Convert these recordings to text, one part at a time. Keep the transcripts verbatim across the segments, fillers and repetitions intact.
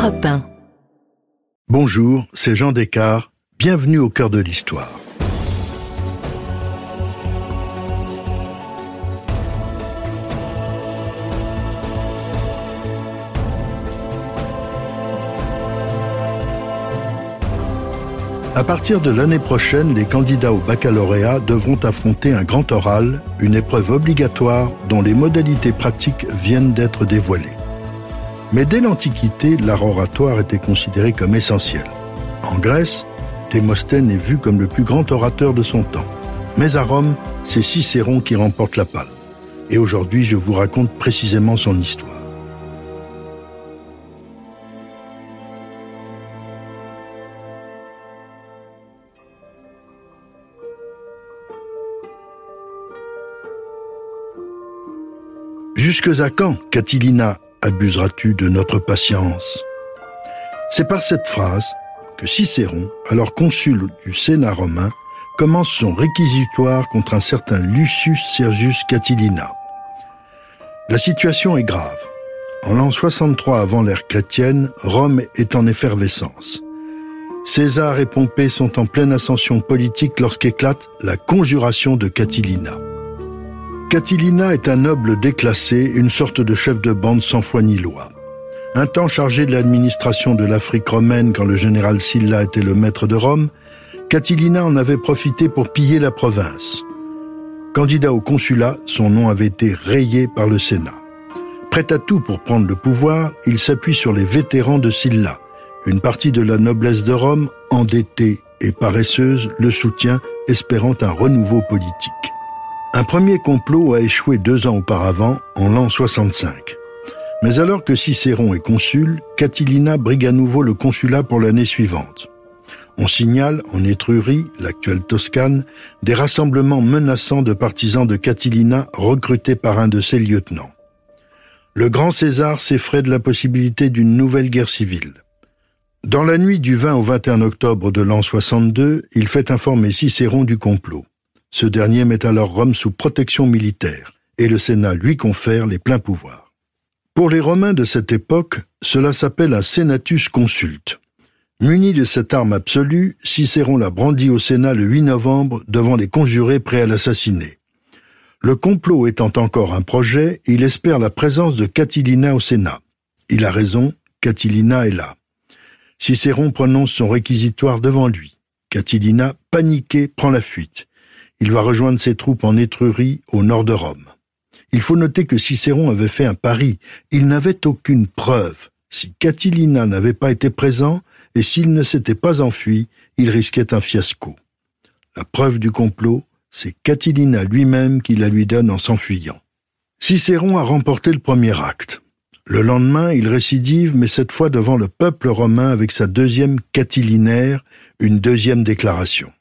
Europe un. Bonjour, c'est Jean Descartes. Bienvenue au cœur de l'histoire. À partir de l'année prochaine, les candidats au baccalauréat devront affronter un grand oral, une épreuve obligatoire dont les modalités pratiques viennent d'être dévoilées. Mais dès l'Antiquité, l'art oratoire était considéré comme essentiel. En Grèce, Démosthène est vu comme le plus grand orateur de son temps. Mais à Rome, c'est Cicéron qui remporte la palme. Et aujourd'hui, je vous raconte précisément son histoire. Jusque à quand, Catilina, abuseras-tu de notre patience ? C'est par cette phrase que Cicéron, alors consul du Sénat romain, commence son réquisitoire contre un certain Lucius Sergius Catilina. La situation est grave. En l'an soixante-trois avant l'ère chrétienne, Rome est en effervescence. César et Pompée sont en pleine ascension politique lorsqu'éclate la conjuration de Catilina. Catilina est un noble déclassé, une sorte de chef de bande sans foi ni loi. Un temps chargé de l'administration de l'Afrique romaine quand le général Sylla était le maître de Rome, Catilina en avait profité pour piller la province. Candidat au consulat, son nom avait été rayé par le Sénat. Prêt à tout pour prendre le pouvoir, il s'appuie sur les vétérans de Sylla. Une partie de la noblesse de Rome, endettée et paresseuse, le soutient, espérant un renouveau politique. Un premier complot a échoué deux ans auparavant, en l'an soixante-cinq. Mais alors que Cicéron est consul, Catilina brigue à nouveau le consulat pour l'année suivante. On signale, en Étrurie, l'actuelle Toscane, des rassemblements menaçants de partisans de Catilina recrutés par un de ses lieutenants. Le grand César s'effraie de la possibilité d'une nouvelle guerre civile. Dans la nuit du vingt au vingt et un octobre de l'an soixante-deux, il fait informer Cicéron du complot. Ce dernier met alors Rome sous protection militaire, et le Sénat lui confère les pleins pouvoirs. Pour les Romains de cette époque, cela s'appelle un senatus consulte. Muni de cette arme absolue, Cicéron la brandit au Sénat le huit novembre devant les conjurés prêts à l'assassiner. Le complot étant encore un projet, il espère la présence de Catilina au Sénat. Il a raison, Catilina est là. Cicéron prononce son réquisitoire devant lui. Catilina, paniqué, prend la fuite. Il va rejoindre ses troupes en Étrurie, au nord de Rome. Il faut noter que Cicéron avait fait un pari. Il n'avait aucune preuve. Si Catilina n'avait pas été présent, et s'il ne s'était pas enfui, il risquait un fiasco. La preuve du complot, c'est Catilina lui-même qui la lui donne en s'enfuyant. Cicéron a remporté le premier acte. Le lendemain, il récidive, mais cette fois devant le peuple romain avec sa deuxième catilinaire, une deuxième déclaration.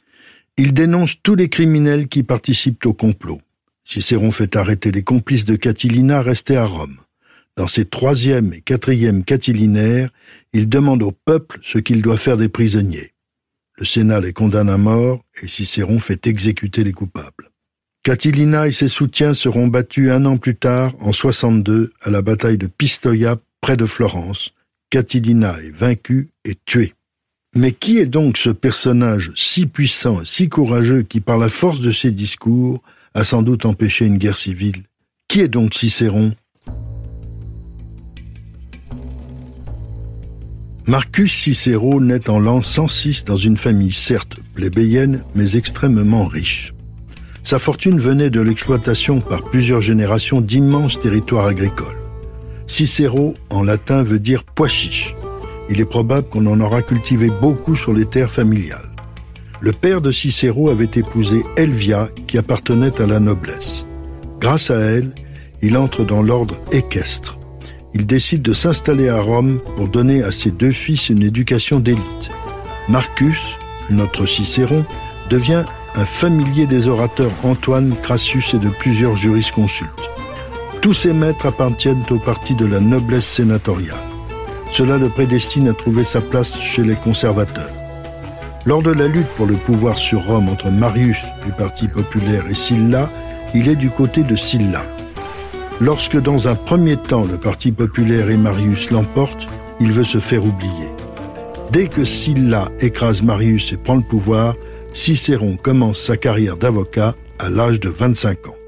Il dénonce tous les criminels qui participent au complot. Cicéron fait arrêter les complices de Catilina restés à Rome. Dans ses troisième et quatrième catilinaires, il demande au peuple ce qu'il doit faire des prisonniers. Le Sénat les condamne à mort et Cicéron fait exécuter les coupables. Catilina et ses soutiens seront battus un an plus tard, en soixante-deux, à la bataille de Pistoia, près de Florence. Catilina est vaincu et tué. Mais qui est donc ce personnage si puissant et si courageux qui, par la force de ses discours, a sans doute empêché une guerre civile ? Qui est donc Cicéron ? Marcus Cicéro naît en l'an cent six dans une famille certes plébéienne, mais extrêmement riche. Sa fortune venait de l'exploitation par plusieurs générations d'immenses territoires agricoles. Cicéro, en latin, veut dire « pois chiche ». Il est probable qu'on en aura cultivé beaucoup sur les terres familiales. Le père de Cicéro avait épousé Elvia, qui appartenait à la noblesse. Grâce à elle, il entre dans l'ordre équestre. Il décide de s'installer à Rome pour donner à ses deux fils une éducation d'élite. Marcus, notre Cicéron, devient un familier des orateurs Antoine, Crassus et de plusieurs jurisconsultes. Tous ces maîtres appartiennent au parti de la noblesse sénatoriale. Cela le prédestine à trouver sa place chez les conservateurs. Lors de la lutte pour le pouvoir sur Rome entre Marius du Parti populaire et Sylla, il est du côté de Sylla. Lorsque dans un premier temps le Parti populaire et Marius l'emportent, il veut se faire oublier. Dès que Sylla écrase Marius et prend le pouvoir, Cicéron commence sa carrière d'avocat à l'âge de vingt-cinq ans.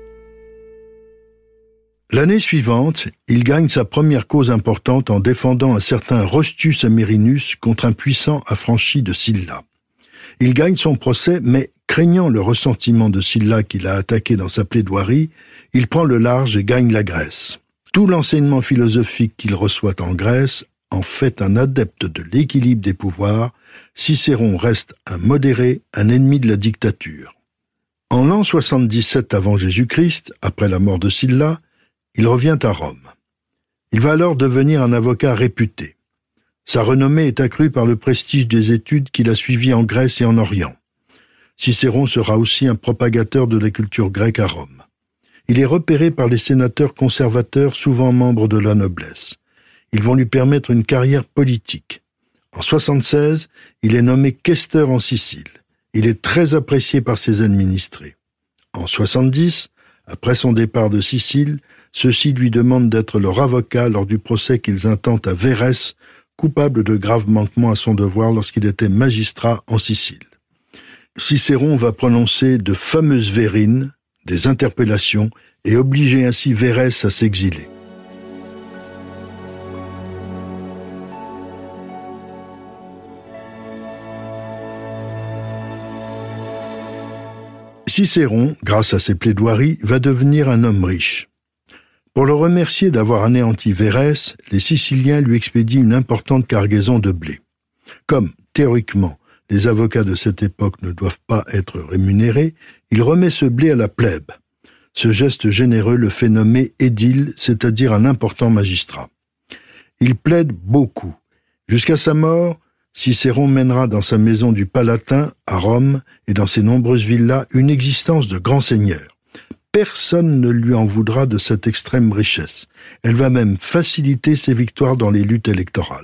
L'année suivante, il gagne sa première cause importante en défendant un certain Rostus Amerinus contre un puissant affranchi de Sylla. Il gagne son procès, mais craignant le ressentiment de Sylla qu'il a attaqué dans sa plaidoirie, il prend le large et gagne la Grèce. Tout l'enseignement philosophique qu'il reçoit en Grèce en fait un adepte de l'équilibre des pouvoirs. Cicéron reste un modéré, un ennemi de la dictature. En l'an soixante-dix-sept avant Jésus-Christ, après la mort de Sylla, il revient à Rome. Il va alors devenir un avocat réputé. Sa renommée est accrue par le prestige des études qu'il a suivies en Grèce et en Orient. Cicéron sera aussi un propagateur de la culture grecque à Rome. Il est repéré par les sénateurs conservateurs, souvent membres de la noblesse. Ils vont lui permettre une carrière politique. En soixante-seize, il est nommé questeur en Sicile. Il est très apprécié par ses administrés. En soixante-dix, après son départ de Sicile, ceux-ci lui demandent d'être leur avocat lors du procès qu'ils intentent à Vérès, coupable de graves manquements à son devoir lorsqu'il était magistrat en Sicile. Cicéron va prononcer de fameuses vérines, des interpellations, et obliger ainsi Vérès à s'exiler. Cicéron, grâce à ses plaidoiries, va devenir un homme riche. Pour le remercier d'avoir anéanti Vérès, les Siciliens lui expédient une importante cargaison de blé. Comme, théoriquement, les avocats de cette époque ne doivent pas être rémunérés, il remet ce blé à la plèbe. Ce geste généreux le fait nommer édile, c'est-à-dire un important magistrat. Il plaide beaucoup. Jusqu'à sa mort, Cicéron mènera dans sa maison du Palatin, à Rome, et dans ses nombreuses villas, une existence de grand seigneur. Personne ne lui en voudra de cette extrême richesse. Elle va même faciliter ses victoires dans les luttes électorales.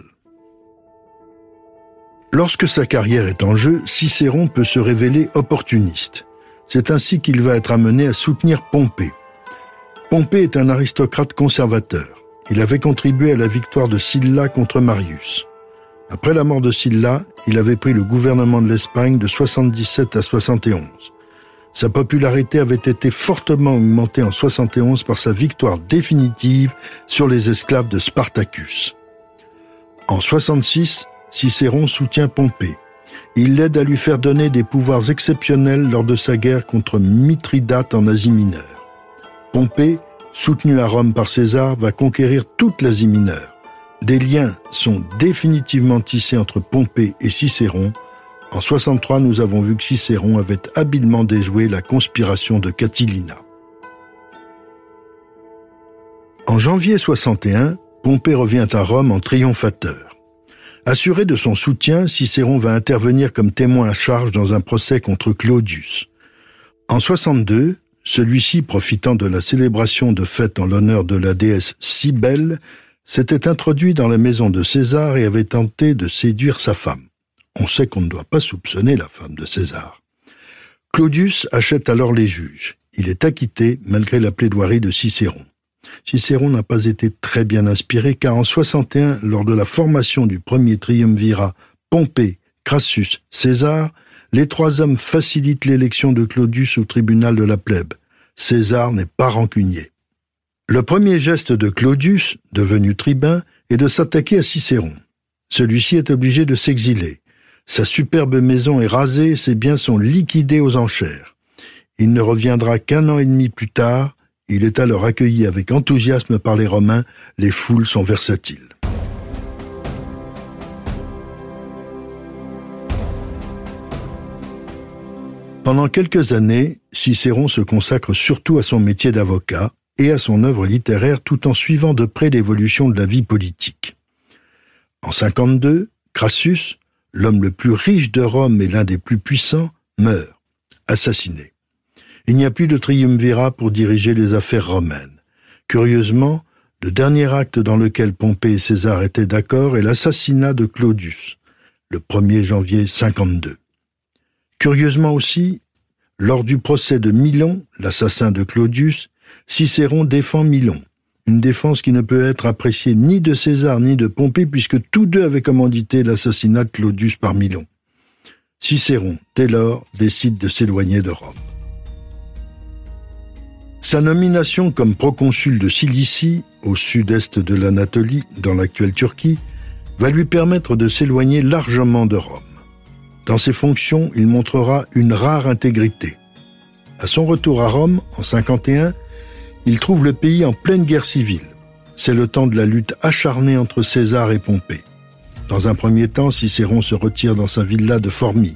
Lorsque sa carrière est en jeu, Cicéron peut se révéler opportuniste. C'est ainsi qu'il va être amené à soutenir Pompée. Pompée est un aristocrate conservateur. Il avait contribué à la victoire de Sylla contre Marius. Après la mort de Sylla, il avait pris le gouvernement de l'Espagne de soixante-dix-sept à soixante et onze. Sa popularité avait été fortement augmentée en soixante et onze par sa victoire définitive sur les esclaves de Spartacus. En soixante-six, Cicéron soutient Pompée. Il l'aide à lui faire donner des pouvoirs exceptionnels lors de sa guerre contre Mithridate en Asie mineure. Pompée, soutenu à Rome par César, va conquérir toute l'Asie mineure. Des liens sont définitivement tissés entre Pompée et Cicéron. En soixante-trois, nous avons vu que Cicéron avait habilement déjoué la conspiration de Catilina. En janvier soixante et un, Pompée revient à Rome en triomphateur. Assuré de son soutien, Cicéron va intervenir comme témoin à charge dans un procès contre Claudius. En soixante-deux, celui-ci, profitant de la célébration de fêtes en l'honneur de la déesse Cybèle, s'était introduit dans la maison de César et avait tenté de séduire sa femme. On sait qu'on ne doit pas soupçonner la femme de César. Claudius achète alors les juges. Il est acquitté malgré la plaidoirie de Cicéron. Cicéron n'a pas été très bien inspiré car en soixante et un, lors de la formation du premier triumvirat Pompée, Crassus, César, les trois hommes facilitent l'élection de Claudius au tribunal de la plèbe. César n'est pas rancunier. Le premier geste de Claudius, devenu tribun, est de s'attaquer à Cicéron. Celui-ci est obligé de s'exiler. Sa superbe maison est rasée, ses biens sont liquidés aux enchères. Il ne reviendra qu'un an et demi plus tard. Il est alors accueilli avec enthousiasme par les Romains. Les foules sont versatiles. Pendant quelques années, Cicéron se consacre surtout à son métier d'avocat et à son œuvre littéraire tout en suivant de près l'évolution de la vie politique. En cinquante-deux, Crassus, l'homme le plus riche de Rome et l'un des plus puissants, meurt, assassiné. Il n'y a plus de triumvirat pour diriger les affaires romaines. Curieusement, le dernier acte dans lequel Pompée et César étaient d'accord est l'assassinat de Claudius, le premier janvier cinquante-deux. Curieusement aussi, lors du procès de Milon, l'assassin de Claudius, Cicéron défend Milon. une défense qui ne peut être appréciée ni de César ni de Pompée, puisque tous deux avaient commandité l'assassinat de Claudius par Milon. Cicéron, dès lors, décide de s'éloigner de Rome. Sa nomination comme proconsul de Cilicie, au sud-est de l'Anatolie, dans l'actuelle Turquie, va lui permettre de s'éloigner largement de Rome. Dans ses fonctions, il montrera une rare intégrité. À son retour à Rome, en cinquante et un, il trouve le pays en pleine guerre civile. C'est le temps de la lutte acharnée entre César et Pompée. Dans un premier temps, Cicéron se retire dans sa villa de Formie.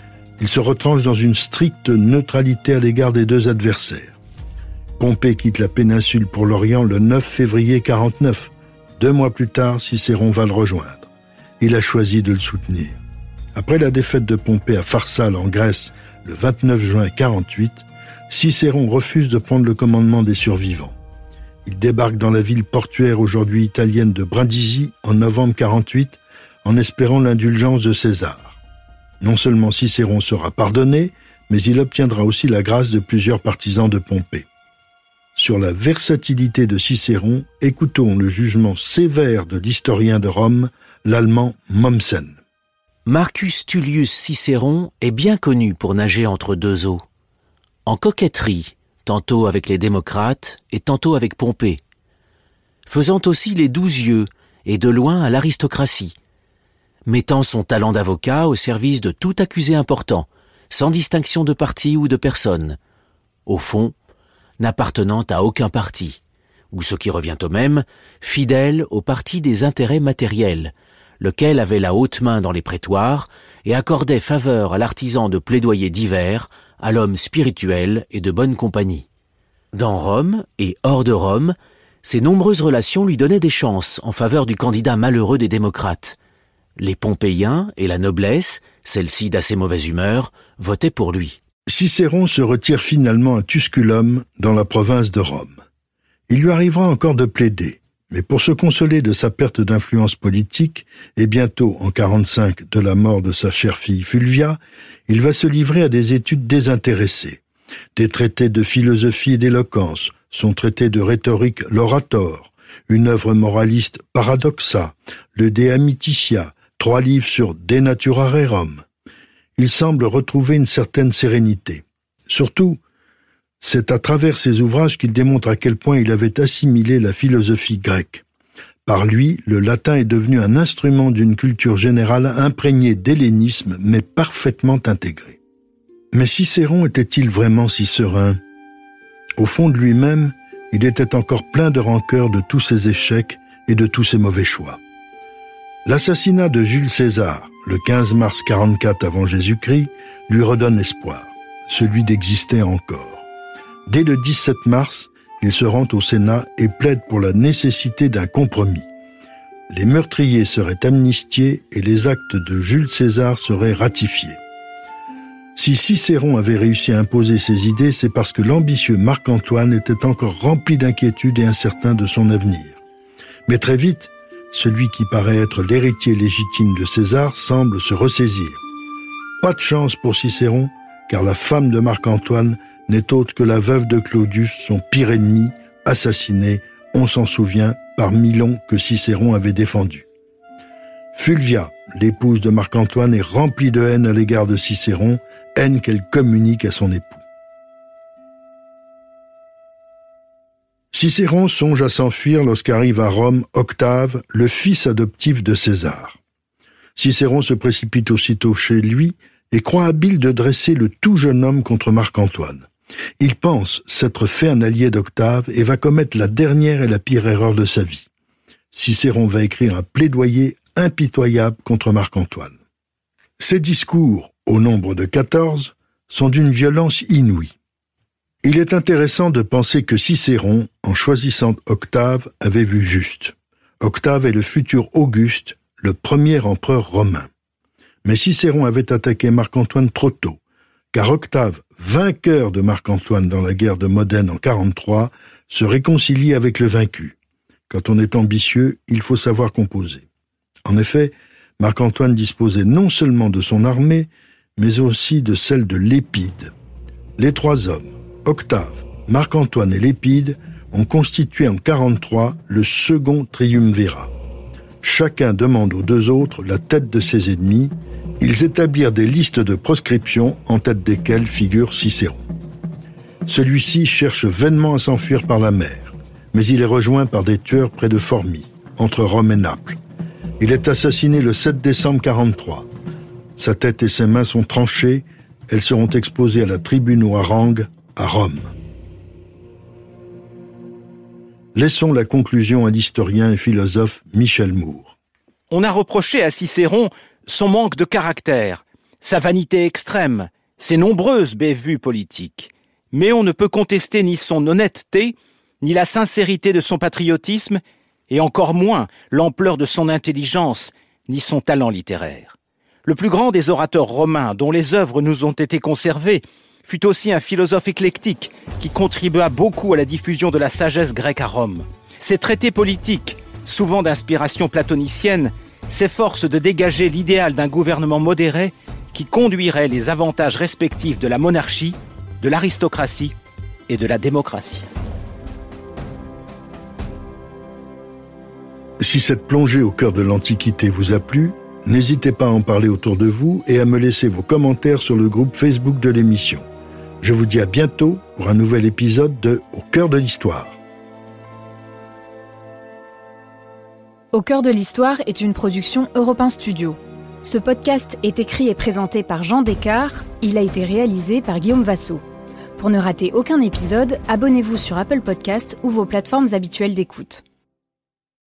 Il se retranche dans une stricte neutralité à l'égard des deux adversaires. Pompée quitte la péninsule pour l'Orient le neuf février quarante-neuf. Deux mois plus tard, Cicéron va le rejoindre. Il a choisi de le soutenir. Après la défaite de Pompée à Pharsale en Grèce le vingt-neuf juin quarante-huit, Cicéron refuse de prendre le commandement des survivants. Il débarque dans la ville portuaire aujourd'hui italienne de Brindisi en novembre quarante-huit en espérant l'indulgence de César. Non seulement Cicéron sera pardonné, mais il obtiendra aussi la grâce de plusieurs partisans de Pompée. Sur la versatilité de Cicéron, écoutons le jugement sévère de l'historien de Rome, l'allemand Mommsen. Marcus Tullius Cicéron est bien connu pour nager entre deux eaux. En coquetterie, tantôt avec les démocrates et tantôt avec Pompée. Faisant aussi les douze yeux et de loin à l'aristocratie. Mettant son talent d'avocat au service de tout accusé important, sans distinction de parti ou de personne. Au fond, n'appartenant à aucun parti, ou ce qui revient au même, fidèle au parti des intérêts matériels, lequel avait la haute main dans les prétoires et accordait faveur à l'artisan de plaidoyer divers, à l'homme spirituel et de bonne compagnie. Dans Rome et hors de Rome, ses nombreuses relations lui donnaient des chances en faveur du candidat malheureux des démocrates. Les Pompéiens et la noblesse, celle-ci d'assez mauvaise humeur, votaient pour lui. Cicéron se retire finalement à Tusculum, dans la province de Rome. Il lui arrivera encore de plaider, mais pour se consoler de sa perte d'influence politique, et bientôt, en quarante-cinq, de la mort de sa chère fille Fulvia, il va se livrer à des études désintéressées. Des traités de philosophie et d'éloquence, son traité de rhétorique l'Orator, une œuvre moraliste Paradoxa, le De Amititia, trois livres sur De Natura Rerum. Il semble retrouver une certaine sérénité. Surtout, c'est à travers ses ouvrages qu'il démontre à quel point il avait assimilé la philosophie grecque. Par lui, le latin est devenu un instrument d'une culture générale imprégnée d'hellénisme, mais parfaitement intégrée. Mais Cicéron était-il vraiment si serein ? Au fond de lui-même, il était encore plein de rancœur de tous ses échecs et de tous ses mauvais choix. L'assassinat de Jules César, le quinze mars quarante-quatre avant Jésus-Christ, lui redonne espoir, celui d'exister encore. Dès le dix-sept mars, il se rend au Sénat et plaide pour la nécessité d'un compromis. Les meurtriers seraient amnistiés et les actes de Jules César seraient ratifiés. Si Cicéron avait réussi à imposer ses idées, c'est parce que l'ambitieux Marc-Antoine était encore rempli d'inquiétude et incertain de son avenir. Mais très vite, celui qui paraît être l'héritier légitime de César semble se ressaisir. Pas de chance pour Cicéron, car la femme de Marc-Antoine n'est autre que la veuve de Claudius, son pire ennemi, assassiné, on s'en souvient, par Milon que Cicéron avait défendu. Fulvia, l'épouse de Marc-Antoine, est remplie de haine à l'égard de Cicéron, haine qu'elle communique à son époux. Cicéron songe à s'enfuir lorsqu'arrive à Rome Octave, le fils adoptif de César. Cicéron se précipite aussitôt chez lui et croit habile de dresser le tout jeune homme contre Marc-Antoine. Il pense s'être fait un allié d'Octave et va commettre la dernière et la pire erreur de sa vie. Cicéron va écrire un plaidoyer impitoyable contre Marc-Antoine. Ses discours, au nombre de quatorze, sont d'une violence inouïe. Il est intéressant de penser que Cicéron, en choisissant Octave, avait vu juste. Octave est le futur Auguste, le premier empereur romain. Mais Cicéron avait attaqué Marc-Antoine trop tôt, car Octave, vainqueur de Marc-Antoine dans la guerre de Modène en quarante-trois, se réconcilie avec le vaincu. Quand on est ambitieux, il faut savoir composer. En effet, Marc-Antoine disposait non seulement de son armée, mais aussi de celle de Lépide. Les trois hommes, Octave, Marc-Antoine et Lépide, ont constitué en quarante-trois le second triumvirat. Chacun demande aux deux autres la tête de ses ennemis. Ils établirent des listes de proscription en tête desquelles figure Cicéron. Celui-ci cherche vainement à s'enfuir par la mer, mais il est rejoint par des tueurs près de Formie, entre Rome et Naples. Il est assassiné le sept décembre quarante-trois. Sa tête et ses mains sont tranchées, elles seront exposées à la tribune aux harangues à Rome. Laissons la conclusion à l'historien et philosophe Michel Moore. On a reproché à Cicéron son manque de caractère, sa vanité extrême, ses nombreuses bévues politiques. Mais on ne peut contester ni son honnêteté, ni la sincérité de son patriotisme, et encore moins l'ampleur de son intelligence, ni son talent littéraire. Le plus grand des orateurs romains, dont les œuvres nous ont été conservées, fut aussi un philosophe éclectique qui contribua beaucoup à la diffusion de la sagesse grecque à Rome. Ses traités politiques, souvent d'inspiration platonicienne, s'efforcent de dégager l'idéal d'un gouvernement modéré qui conduirait les avantages respectifs de la monarchie, de l'aristocratie et de la démocratie. Si cette plongée au cœur de l'Antiquité vous a plu, n'hésitez pas à en parler autour de vous et à me laisser vos commentaires sur le groupe Facebook de l'émission. Je vous dis à bientôt pour un nouvel épisode de Au cœur de l'histoire. Au cœur de l'histoire est une production Europe un Studio. Ce podcast est écrit et présenté par Jean Descartes. Il a été réalisé par Guillaume Vassaux. Pour ne rater aucun épisode, abonnez-vous sur Apple Podcasts ou vos plateformes habituelles d'écoute.